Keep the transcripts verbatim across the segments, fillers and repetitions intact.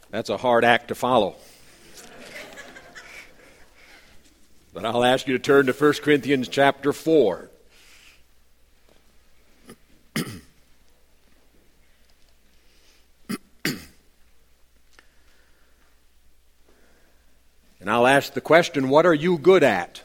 That's a hard act to follow. But I'll ask you to turn to First Corinthians chapter four. And I'll ask the question, what are you good at?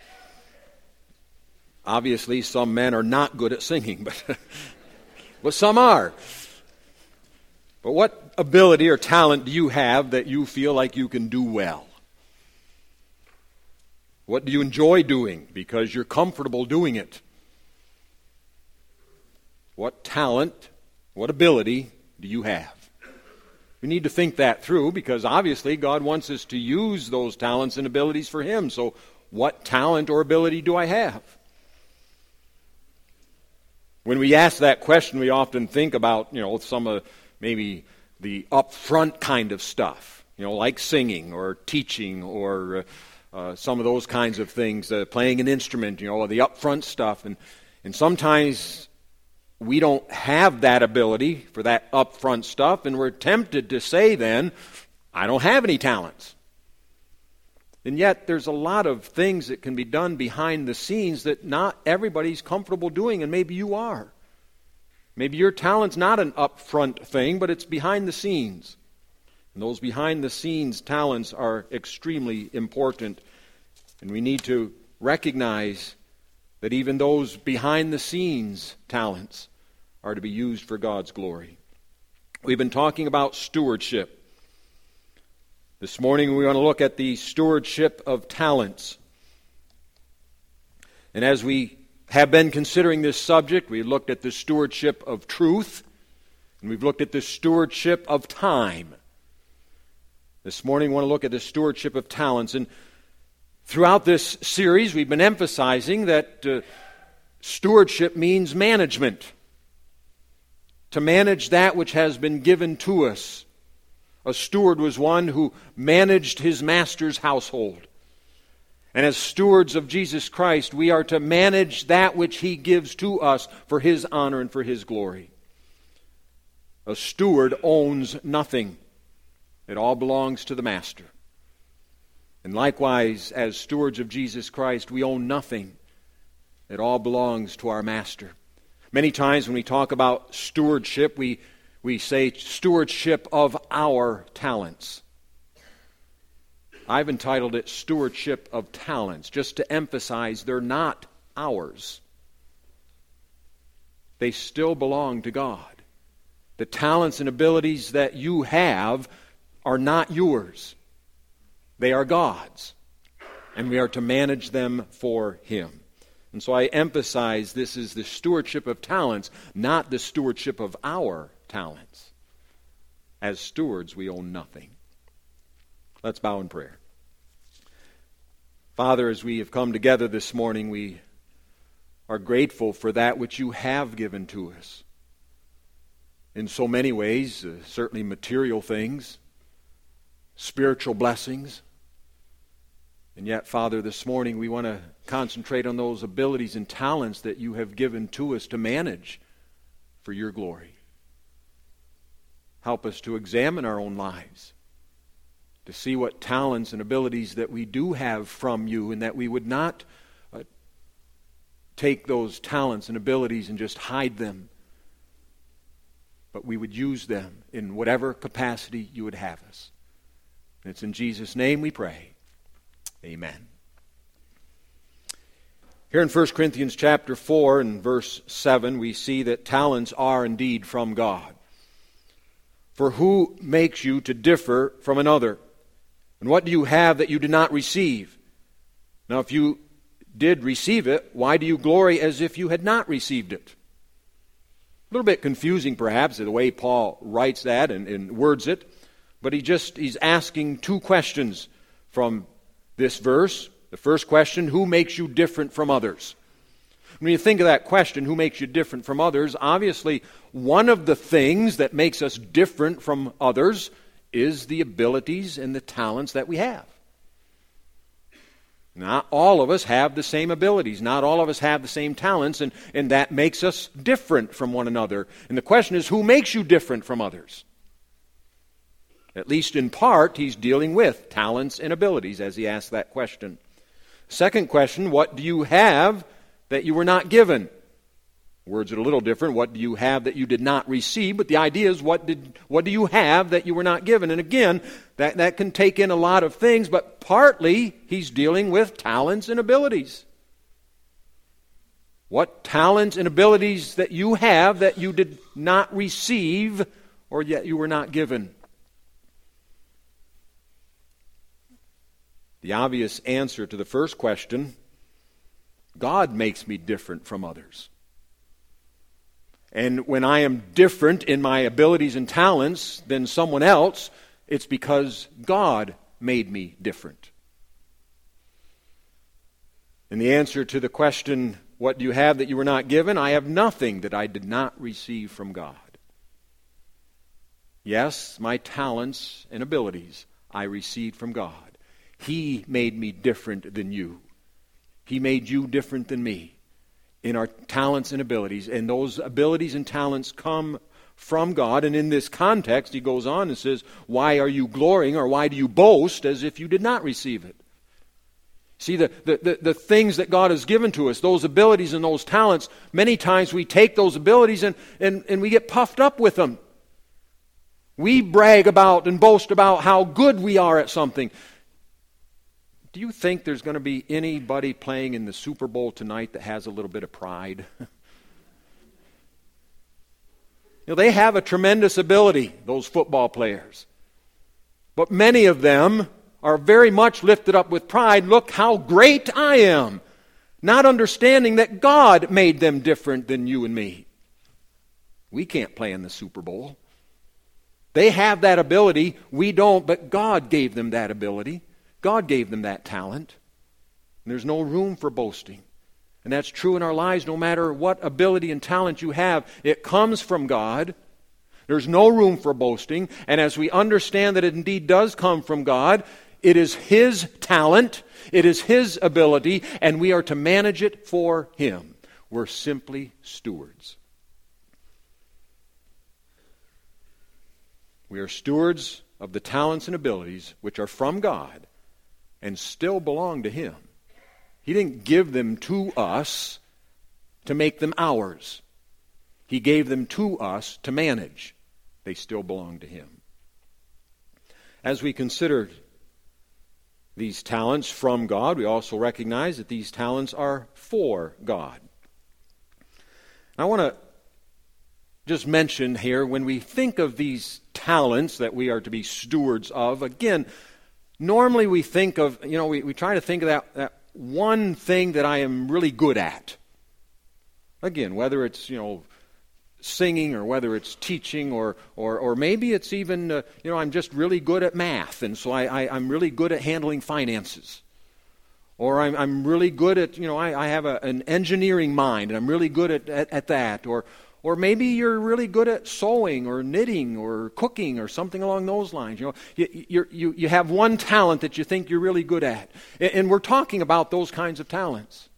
Obviously, some men are not good at singing, but, but some are. But what ability or talent do you have that you feel like you can do well? What do you enjoy doing because you're comfortable doing it? What talent, what ability do you have? We need to think that through because obviously God wants us to use those talents and abilities for Him. So what talent or ability do I have? When we ask that question, we often think about, you know, some of maybe the upfront kind of stuff, you know, like singing or teaching or uh, uh, some of those kinds of things, uh, playing an instrument, you know, the upfront stuff. And, and sometimes we don't have that ability for that upfront stuff, and we're tempted to say then, I don't have any talents. And yet there's a lot of things that can be done behind the scenes that not everybody's comfortable doing, and maybe you are. Maybe your talent's not an upfront thing, but it's behind the scenes. And those behind the scenes talents are extremely important, and we need to recognize that even those behind-the-scenes talents are to be used for God's glory. We've been talking about stewardship. This morning we want to look at the stewardship of talents. And as we have been considering this subject, we looked at the stewardship of truth, and we've looked at the stewardship of time. This morning we want to look at the stewardship of talents, and throughout this series, we've been emphasizing that uh, stewardship means management. To manage that which has been given to us. A steward was one who managed his master's household. And as stewards of Jesus Christ, we are to manage that which He gives to us for His honor and for His glory. A steward owns nothing. It all belongs to the master. And likewise, as stewards of Jesus Christ, we own nothing. It all belongs to our Master. Many times when we talk about stewardship, we, we say stewardship of our talents. I've entitled it Stewardship of Talents, just to emphasize they're not ours. They still belong to God. The talents and abilities that you have are not yours. They are God's, and we are to manage them for Him. And so I emphasize this is the stewardship of talents, not the stewardship of our talents. As stewards, we own nothing. Let's bow in prayer. Father, as we have come together this morning, we are grateful for that which You have given to us. In so many ways, uh, certainly material things, spiritual blessings. And yet, Father, this morning we want to concentrate on those abilities and talents that You have given to us to manage for Your glory. Help us to examine our own lives, to see what talents and abilities that we do have from You, and that we would not uh, take those talents and abilities and just hide them, but we would use them in whatever capacity You would have us. And it's in Jesus' name we pray. Amen. Here in First Corinthians chapter four and verse seven, we see that talents are indeed from God. For who makes you to differ from another? And what do you have that you did not receive? Now, if you did receive it, why do you glory as if you had not received it? A little bit confusing, perhaps, the way Paul writes that and, and words it. But he just he's asking two questions from this verse. The first question, who makes you different from others? When you think of that question, who makes you different from others, obviously one of the things that makes us different from others is the abilities and the talents that we have. Not all of us have the same abilities. Not all of us have the same talents, and, and that makes us different from one another. And the question is, who makes you different from others? At least in part, he's dealing with talents and abilities as he asks that question. Second question, what do you have that you were not given? Words are a little different. What do you have that you did not receive? But the idea is, what did what do you have that you were not given? And again, that, that can take in a lot of things, but partly he's dealing with talents and abilities. What talents and abilities that you have that you did not receive or yet you were not given? The obvious answer to the first question, God makes me different from others. And when I am different in my abilities and talents than someone else, it's because God made me different. And the answer to the question, what do you have that you were not given? I have nothing that I did not receive from God. Yes, my talents and abilities I received from God. He made me different than you. He made you different than me in our talents and abilities. And those abilities and talents come from God. And in this context, he goes on and says, why are you glorying or why do you boast as if you did not receive it? See, the, the, the, the things that God has given to us, those abilities and those talents, many times we take those abilities and, and, and we get puffed up with them. We brag about and boast about how good we are at something. Do you think there's going to be anybody playing in the Super Bowl tonight that has a little bit of pride? You know, they have a tremendous ability, those football players. But many of them are very much lifted up with pride. Look how great I am. Not understanding that God made them different than you and me. We can't play in the Super Bowl. They have that ability. We don't, but God gave them that ability. God gave them that talent. And there's no room for boasting. And that's true in our lives no matter what ability and talent you have. It comes from God. There's no room for boasting. And as we understand that it indeed does come from God, it is His talent, it is His ability, and we are to manage it for Him. We're simply stewards. We are stewards of the talents and abilities which are from God and still belong to Him. He didn't give them to us to make them ours. He gave them to us to manage. They still belong to Him. As we consider these talents from God, we also recognize that these talents are for God. I want to just mention here, when we think of these talents that we are to be stewards of, again, normally we think of, you know, we, we try to think of that, that one thing that I am really good at. Again, whether it's, you know, singing or whether it's teaching or or, or maybe it's even, uh, you know, I'm just really good at math and so I, I, I'm really good at handling finances. Or I'm, I'm really good at, you know, I, I have a, an engineering mind and I'm really good at, at, at that. Or Or maybe you're really good at sewing or knitting or cooking or something along those lines. You know, you, you, you, you have one talent that you think you're really good at. And, and we're talking about those kinds of talents.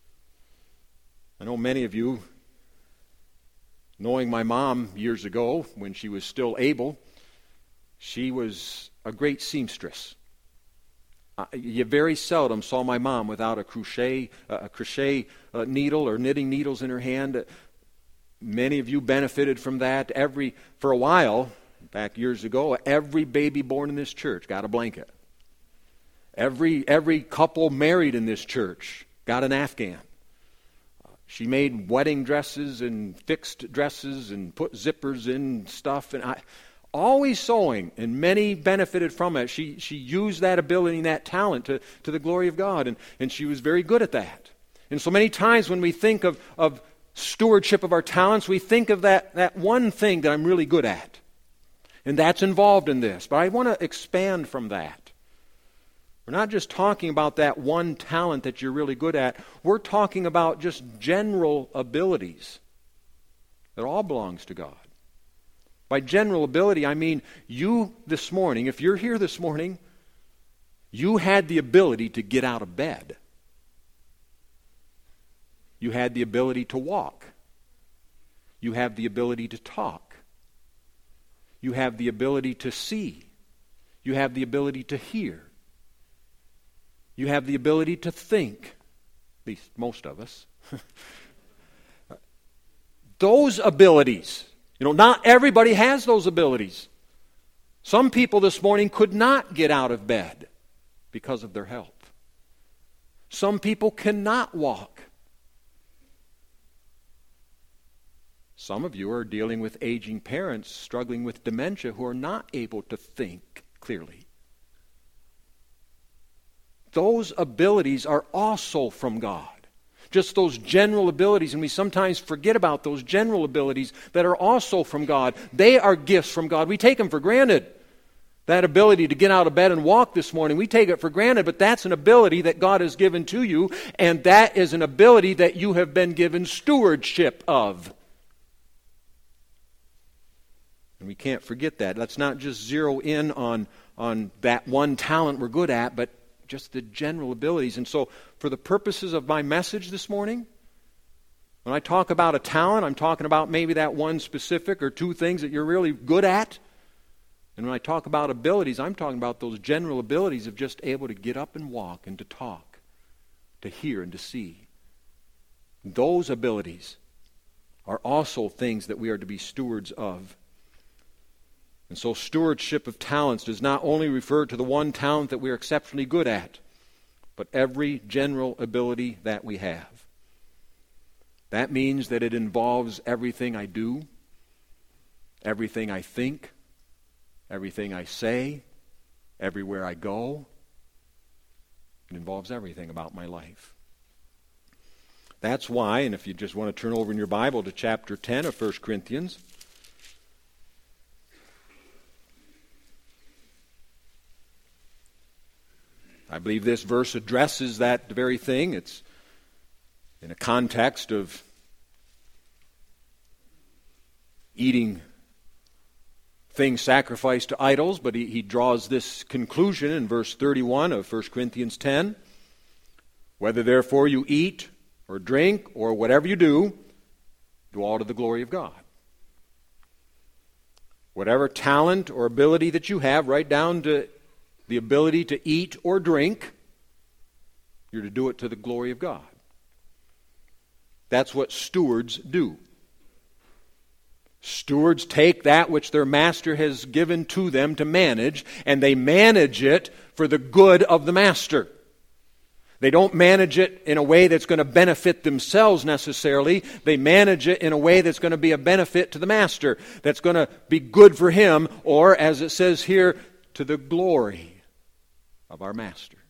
I know many of you, knowing my mom years ago when she was still able, she was a great seamstress. Uh, you very seldom saw my mom without a crochet, uh, a crochet uh, needle or knitting needles in her hand. Uh, Many of you benefited from that. Every for a while, back years ago, every baby born in this church got a blanket. Every every couple married in this church got an Afghan. Uh, she made wedding dresses and fixed dresses and put zippers in stuff, and I always sewing, and many benefited from it. She she used that ability and that talent to, to the glory of God, and, and she was very good at that. And so many times when we think of of stewardship of our talents, we think of that, that one thing that I'm really good at. And that's involved in this. But I want to expand from that. We're not just talking about that one talent that you're really good at. We're talking about just general abilities. That all belongs to God. By general ability, I mean you this morning, if you're here this morning, you had the ability to get out of bed. You had the ability to walk. You have the ability to talk. You have the ability to see. You have the ability to hear. You have the ability to think. At least most of us. Those abilities, you know, not everybody has those abilities. Some people this morning could not get out of bed because of their health. Some people cannot walk. Some of you are dealing with aging parents struggling with dementia who are not able to think clearly. Those abilities are also from God. Just those general abilities, and we sometimes forget about those general abilities that are also from God. They are gifts from God. We take them for granted. That ability to get out of bed and walk this morning, we take it for granted, but that's an ability that God has given to you, and that is an ability that you have been given stewardship of. And we can't forget that. Let's not just zero in on, on that one talent we're good at, but just the general abilities. And so, for the purposes of my message this morning, when I talk about a talent, I'm talking about maybe that one specific or two things that you're really good at. And when I talk about abilities, I'm talking about those general abilities of just able to get up and walk and to talk, to hear and to see. Those abilities are also things that we are to be stewards of. And so stewardship of talents does not only refer to the one talent that we are exceptionally good at, but every general ability that we have. That means that it involves everything I do, everything I think, everything I say, everywhere I go. It involves everything about my life. That's why, and if you just want to turn over in your Bible to chapter ten of First Corinthians, I believe this verse addresses that very thing. It's in a context of eating things sacrificed to idols, but he, he draws this conclusion in verse thirty-one of First Corinthians ten. Whether therefore you eat or drink or whatever you do, do all to the glory of God. Whatever talent or ability that you have, right down to the ability to eat or drink, you're to do it to the glory of God. That's what stewards do. Stewards take that which their master has given to them to manage, and they manage it for the good of the master. They don't manage it in a way that's going to benefit themselves necessarily. They manage it in a way that's going to be a benefit to the master, that's going to be good for him, or as it says here, to the glory of our master.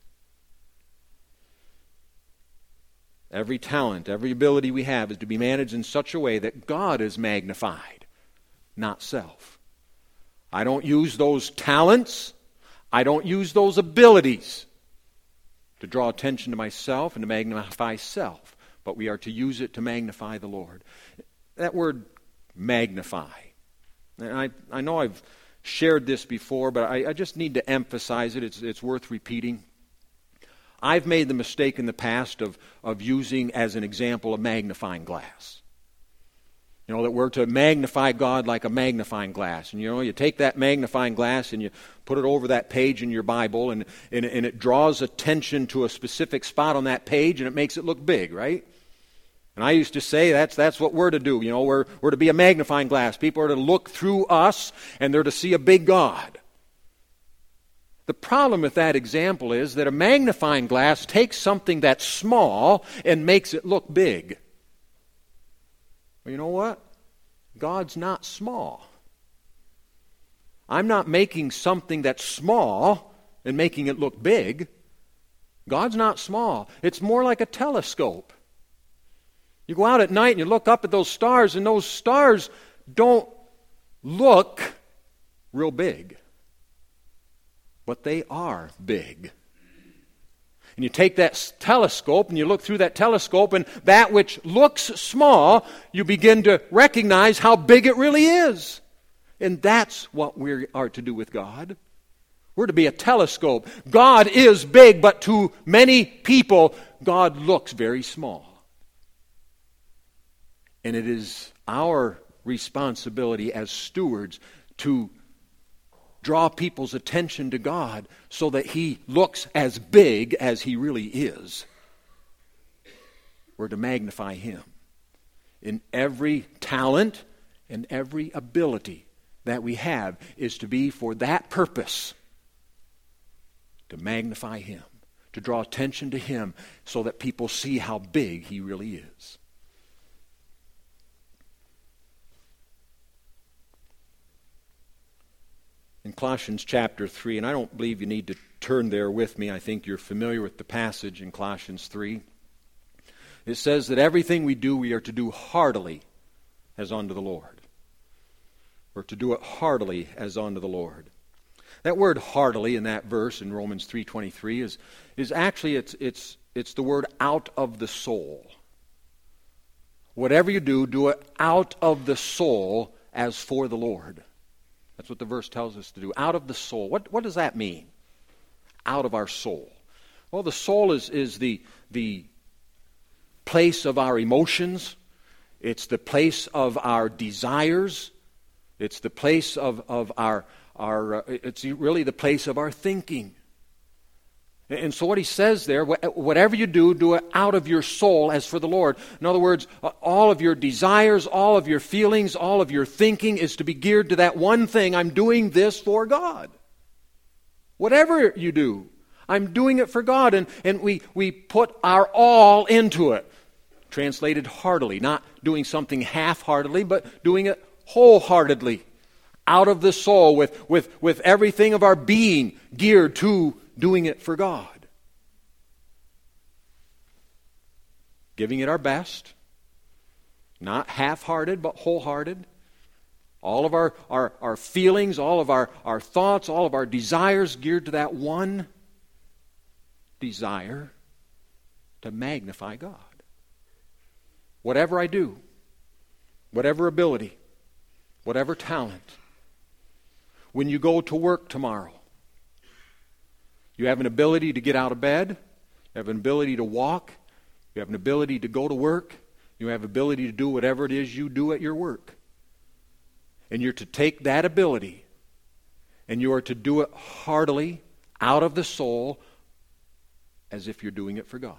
Every talent, every ability we have is to be managed in such a way that God is magnified, not self. I don't use those talents, I don't use those abilities to draw attention to myself and to magnify self, but we are to use it to magnify the Lord. That word magnify, and I, I know I've shared this before, but I, I just need to emphasize it. It's, it's worth repeating. I've made the mistake in the past of, of using as an example a magnifying glass. You know, that we're to magnify God like a magnifying glass. And you know, you take that magnifying glass and you put it over that page in your Bible, and, and, and it draws attention to a specific spot on that page, and it makes it look big, right? And I used to say that's that's what we're to do. You know, we're we're to be a magnifying glass. People are to look through us, and they're to see a big God. The problem with that example is that a magnifying glass takes something that's small and makes it look big. Well, you know what? God's not small. I'm not making something that's small and making it look big. God's not small. It's more like a telescope. You go out at night and you look up at those stars, and those stars don't look real big, but they are big. And you take that telescope and you look through that telescope, and that which looks small, you begin to recognize how big it really is. And that's what we are to do with God. We're to be a telescope. God is big, but to many people, God looks very small. And it is our responsibility as stewards to draw people's attention to God so that He looks as big as He really is. We're to magnify Him in every talent and every ability that we have is to be for that purpose, to magnify Him, to draw attention to Him so that people see how big He really is. In Colossians chapter three, and I don't believe you need to turn there with me, I think you're familiar with the passage in Colossians three. It says that everything we do, we are to do heartily as unto the Lord. We're to do it heartily as unto the Lord. That word heartily in that verse in Romans three twenty-three is, is actually, it's, it's, it's the word out of the soul. Whatever you do, do it out of the soul as for the Lord. That's what the verse tells us to do. Out of the soul. What, what does that mean? Out of our soul. Well, the soul is, is the, the place of our emotions. It's the place of our desires. It's the place of, of our, our uh, it's really the place of our thinking. And so what he says there, whatever you do, do it out of your soul as for the Lord. In other words, all of your desires, all of your feelings, all of your thinking is to be geared to that one thing. I'm doing this for God. Whatever you do, I'm doing it for God. And, and we, we put our all into it. Translated heartily, not doing something half-heartedly, but doing it wholeheartedly, out of the soul, with, with, with everything of our being geared to doing it for God. Giving it our best, not half-hearted, but wholehearted. All of our, our, our feelings, all of our, our thoughts, all of our desires geared to that one desire to magnify God. Whatever I do, whatever ability, whatever talent, when you go to work tomorrow, you have an ability to get out of bed, you have an ability to walk, you have an ability to go to work, you have ability to do whatever it is you do at your work. And you're to take that ability and you are to do it heartily, out of the soul, as if you're doing it for God.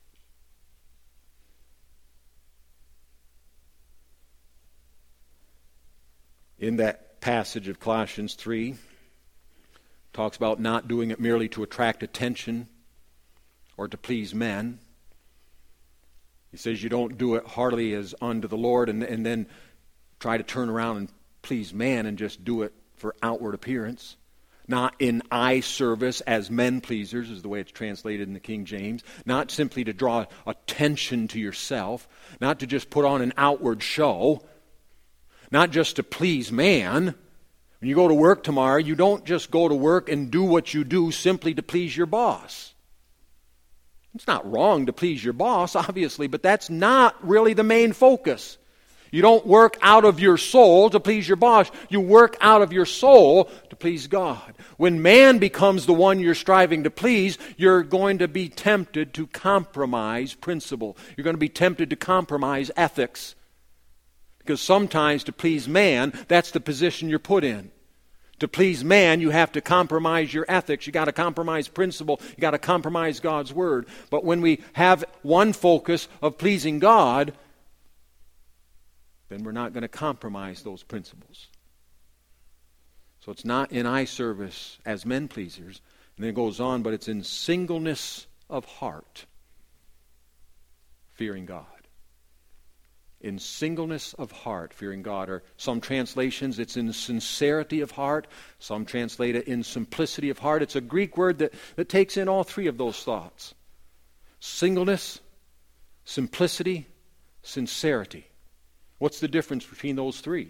In that passage of Colossians three, talks about not doing it merely to attract attention or to please men. He says you don't do it heartily as unto the Lord and, and then try to turn around and please man and just do it for outward appearance. Not in eye service as men pleasers, is the way it's translated in the King James. Not simply to draw attention to yourself. Not to just put on an outward show. Not just to please man. When you go to work tomorrow, you don't just go to work and do what you do simply to please your boss. It's not wrong to please your boss, obviously, but that's not really the main focus. You don't work out of your soul to please your boss. You work out of your soul to please God. When man becomes the one you're striving to please, you're going to be tempted to compromise principle. You're going to be tempted to compromise ethics. Because sometimes to please man, that's the position you're put in. To please man, you have to compromise your ethics. You got to compromise principle. You got to compromise God's word. But when we have one focus of pleasing God, then we're not going to compromise those principles. So it's not in eye service as men pleasers. And then it goes on, but it's in singleness of heart, fearing God. In singleness of heart, fearing God. Or some translations, it's in sincerity of heart. Some translate it in simplicity of heart. It's a Greek word that, that takes in all three of those thoughts. Singleness, simplicity, sincerity. What's the difference between those three?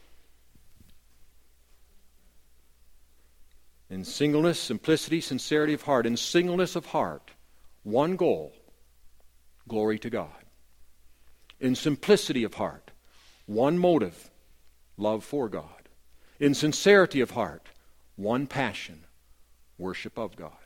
In singleness, simplicity, sincerity of heart. In singleness of heart, one goal, glory to God. In simplicity of heart, one motive, love for God. In sincerity of heart, one passion, worship of God.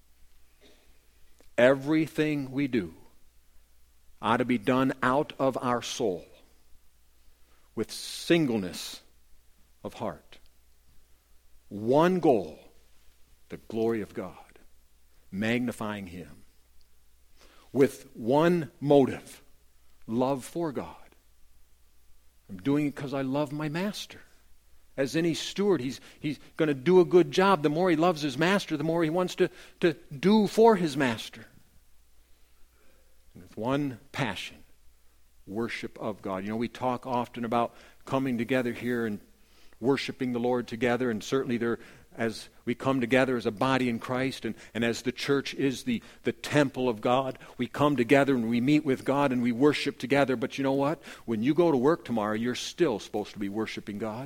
Everything we do ought to be done out of our soul with singleness of heart. one goal, the glory of God, magnifying Him. With one motive, love for God. I'm doing it because I love my master. As any steward, he's, he's going to do a good job. The more he loves his master, the more he wants to, to do for his master. And with one passion, worship of God. You know, we talk often about coming together here and worshiping the Lord together, and certainly there, as we come together as a body in Christ, and, and as the church is the, the temple of God, we come together and we meet with God and we worship together. But you know what? When you go to work tomorrow, you're still supposed to be worshiping God.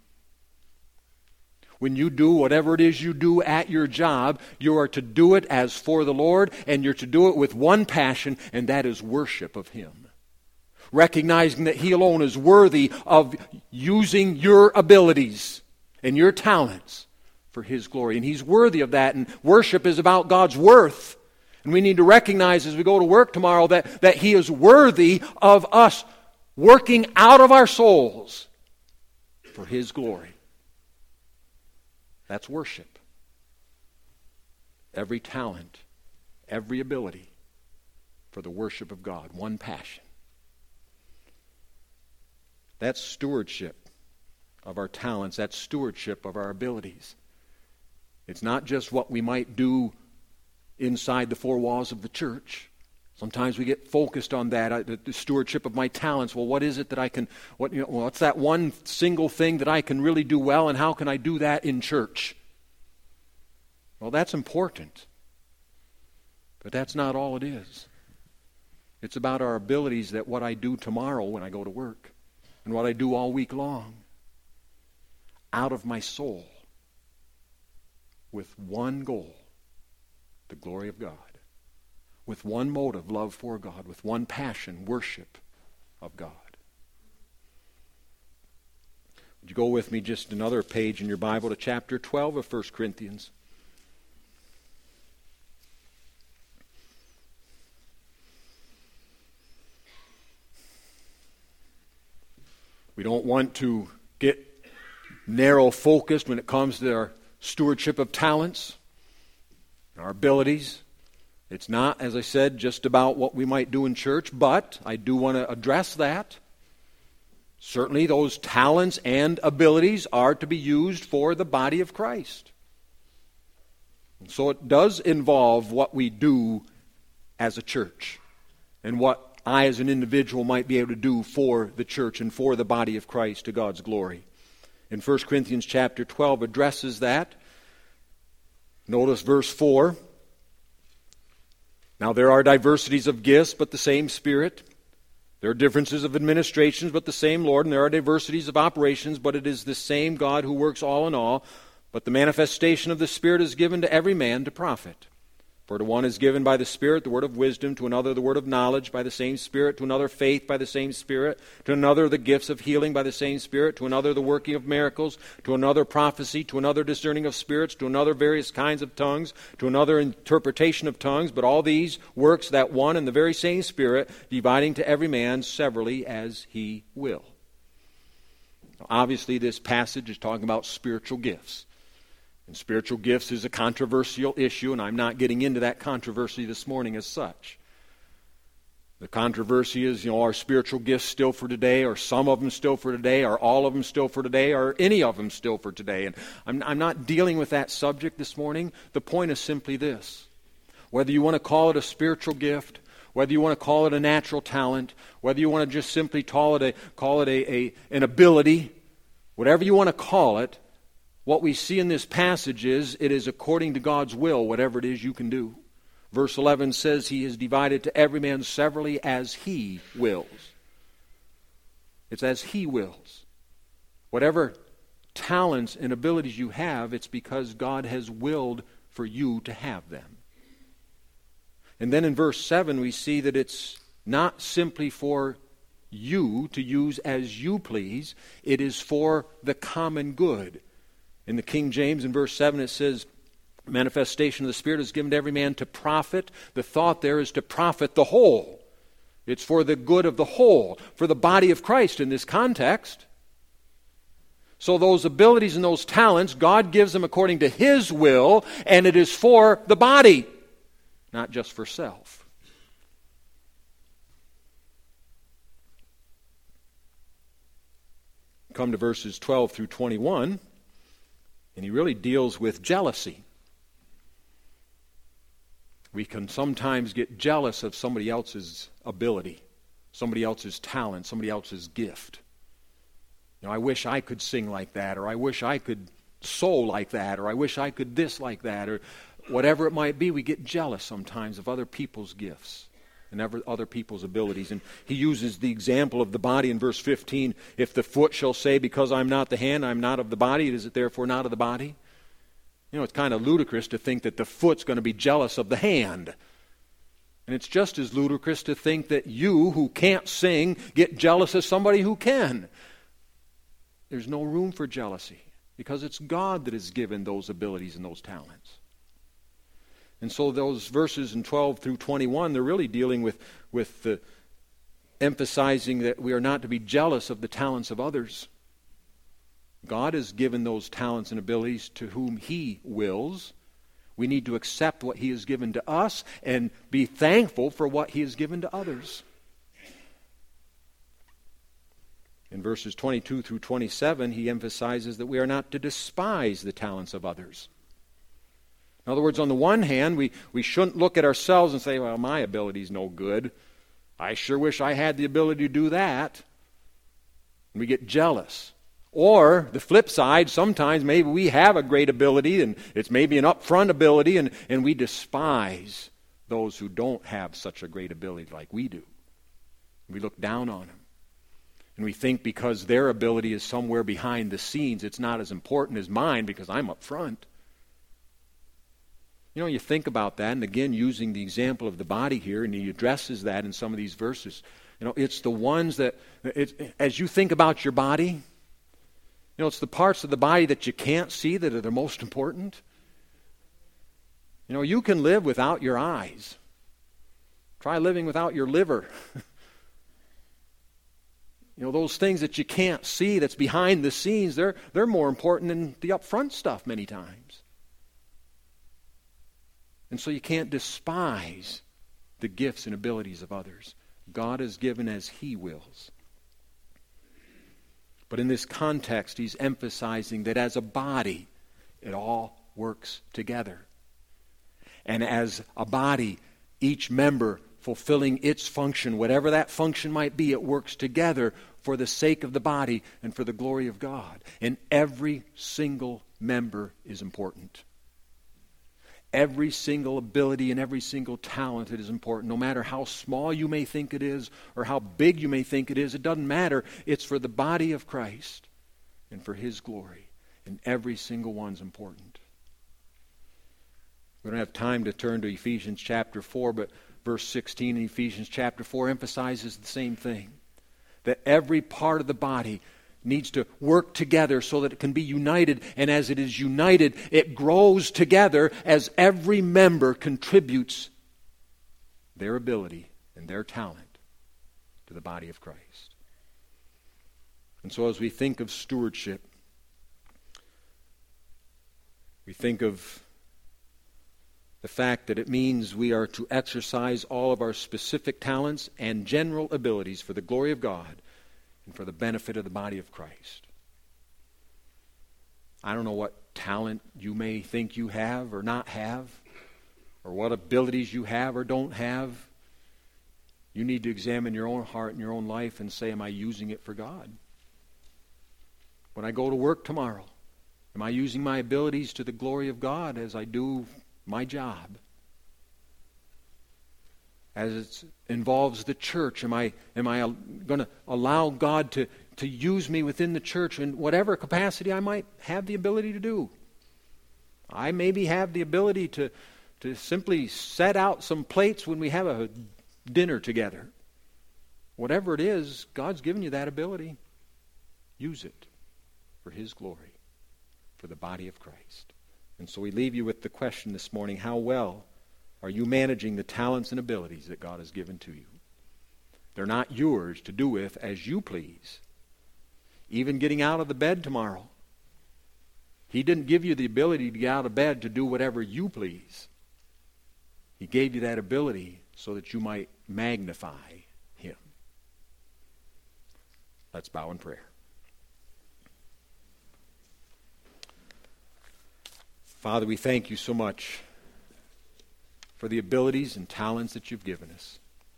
When you do whatever it is you do at your job, you are to do it as for the Lord, and you're to do it with one passion, and that is worship of Him. Recognizing that He alone is worthy of using your abilities and your talents for His glory. And He's worthy of that, and worship is about God's worth. And we need to recognize as we go to work tomorrow that, that He is worthy of us working out of our souls for His glory. That's worship. Every talent, every ability for the worship of God. One passion. That's stewardship of our talents. That's stewardship of our abilities. It's not just what we might do inside the four walls of the church. Sometimes we get focused on that, I, the, the stewardship of my talents. Well, what is it that I can, what, you know, what's that one single thing that I can really do well, and how can I do that in church? Well, that's important. But that's not all it is. It's about our abilities, that what I do tomorrow when I go to work, and what I do all week long, out of my soul, with one goal, the glory of God. With one motive, love for God. With one passion, worship of God. Would you go with me just another page in your Bible to chapter twelve of First Corinthians? We don't want to get narrow-focused when it comes to our stewardship of talents, our abilities. It's not, as I said, just about what we might do in church, but I do want to address that. Certainly those talents and abilities are to be used for the body of Christ. And so it does involve what we do as a church, and what I as an individual might be able to do for the church and for the body of Christ to God's glory. In First Corinthians chapter twelve addresses that. Notice verse four. Now there are diversities of gifts, but the same Spirit. There are differences of administrations, but the same Lord. And there are diversities of operations, but it is the same God who works all in all. But the manifestation of the Spirit is given to every man to profit. For to one is given by the Spirit the word of wisdom, to another the word of knowledge by the same Spirit, to another faith by the same Spirit, to another the gifts of healing by the same Spirit, to another the working of miracles, to another prophecy, to another discerning of spirits, to another various kinds of tongues, to another interpretation of tongues. But all these works that one and the very same Spirit, dividing to every man severally as He will. Now, obviously this passage is talking about spiritual gifts. And spiritual gifts is a controversial issue, and I'm not getting into that controversy this morning as such. The controversy is, you know, are spiritual gifts still for today? Are some of them still for today? Are all of them still for today? Are any of them still for today? And I'm, I'm not dealing with that subject this morning. The point is simply this. Whether you want to call it a spiritual gift, whether you want to call it a natural talent, whether you want to just simply call it a call it a, a an ability, whatever you want to call it, what we see in this passage is it is according to God's will, whatever it is you can do. Verse eleven says He is divided to every man severally as He wills. It's as He wills. Whatever talents and abilities you have, it's because God has willed for you to have them. And then in verse seven we see that it's not simply for you to use as you please. It is for the common good. In the King James, in verse seven, it says, manifestation of the Spirit is given to every man to profit. The thought there is to profit the whole. It's for the good of the whole, for the body of Christ in this context. So those abilities and those talents, God gives them according to His will, and it is for the body, not just for self. Come to verses twelve through twenty-one, and he really deals with jealousy. We can sometimes get jealous of somebody else's ability, somebody else's talent, somebody else's gift. You know, I wish I could sing like that, or I wish I could sew like that, or I wish I could this like that, or whatever it might be. We get jealous sometimes of other people's gifts and other people's abilities. And he uses the example of the body in verse fifteen. If the foot shall say, because I'm not the hand, I'm not of the body, is it therefore not of the body? You know, it's kind of ludicrous to think that the foot's going to be jealous of the hand. And it's just as ludicrous to think that you, who can't sing, get jealous of somebody who can. There's no room for jealousy, because it's God that has given those abilities and those talents. And so those verses in twelve through twenty-one, they're really dealing with, with the emphasizing that we are not to be jealous of the talents of others. God has given those talents and abilities to whom He wills. We need to accept what He has given to us and be thankful for what He has given to others. In verses twenty-two through twenty-seven, he emphasizes that we are not to despise the talents of others. In other words, on the one hand, we, we shouldn't look at ourselves and say, well, my ability's no good. I sure wish I had the ability to do that. And we get jealous. Or, the flip side, sometimes maybe we have a great ability, and it's maybe an upfront ability, and, and we despise those who don't have such a great ability like we do. We look down on them. And we think because their ability is somewhere behind the scenes, it's not as important as mine because I'm up front. You know, you think about that, and again, using the example of the body here, and he addresses that in some of these verses. You know, it's the ones that, it's, as you think about your body, you know, it's the parts of the body that you can't see that are the most important. You know, you can live without your eyes. Try living without your liver. You know, those things that you can't see that's behind the scenes, they're, they're more important than the upfront stuff many times. And so you can't despise the gifts and abilities of others. God has given as He wills. But in this context, he's emphasizing that as a body, it all works together. And as a body, each member fulfilling its function, whatever that function might be, it works together for the sake of the body and for the glory of God. And every single member is important. Every single ability and every single talent it is important. No matter how small you may think it is or how big you may think it is, it doesn't matter. It's for the body of Christ and for His glory. And every single one's important. We don't have time to turn to Ephesians chapter four, but verse sixteen in Ephesians chapter four emphasizes the same thing. That every part of the body needs to work together so that it can be united. And as it is united, it grows together as every member contributes their ability and their talent to the body of Christ. And so as we think of stewardship, we think of the fact that it means we are to exercise all of our specific talents and general abilities for the glory of God and for the benefit of the body of Christ. I don't know what talent you may think you have or not have, or what abilities you have or don't have. You need to examine your own heart and your own life and say, am I using it for God? When I go to work tomorrow, am I using my abilities to the glory of God as I do my job? As it involves the church, am I am I going to allow God to, to use me within the church in whatever capacity I might have the ability to do? I maybe have the ability to, to simply set out some plates when we have a dinner together. Whatever it is, God's given you that ability. Use it for His glory, for the body of Christ. And so we leave you with the question this morning, how well are you managing the talents and abilities that God has given to you? They're not yours to do with as you please. Even getting out of the bed tomorrow, He didn't give you the ability to get out of bed to do whatever you please. He gave you that ability so that you might magnify Him. Let's bow in prayer. Father, we thank you so much for the abilities and talents that you've given us.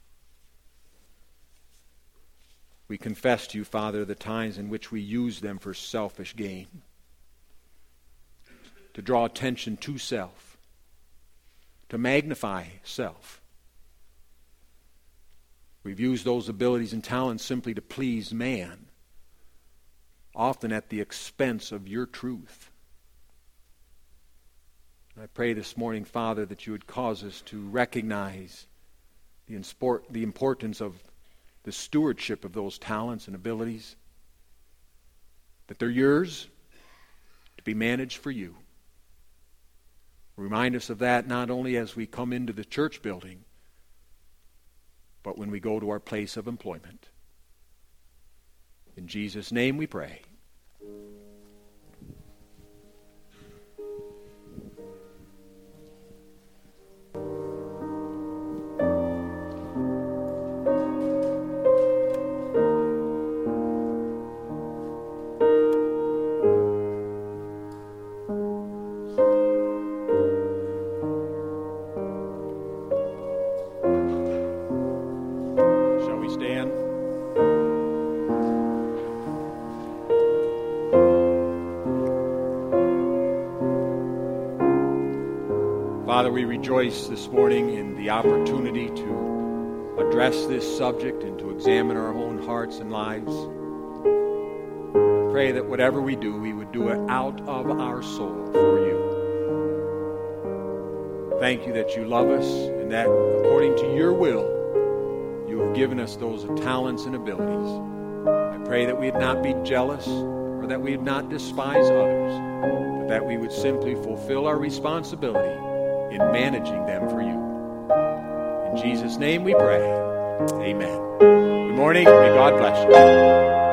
We confess to you, Father, the times in which we use them for selfish gain, to draw attention to self, to magnify self. We've used those abilities and talents simply to please man, often at the expense of your truth. I pray this morning, Father, that you would cause us to recognize the, insport, the importance of the stewardship of those talents and abilities, that they're yours to be managed for you. Remind us of that not only as we come into the church building, but when we go to our place of employment. In Jesus' name we pray. Father, we rejoice this morning in the opportunity to address this subject and to examine our own hearts and lives. I pray that whatever we do, we would do it out of our soul for you. Thank you that you love us and that according to your will, you have given us those talents and abilities. I pray that we would not be jealous or that we would not despise others, but that we would simply fulfill our responsibility in managing them for you. In Jesus' name we pray. Amen. Good morning. May God bless you.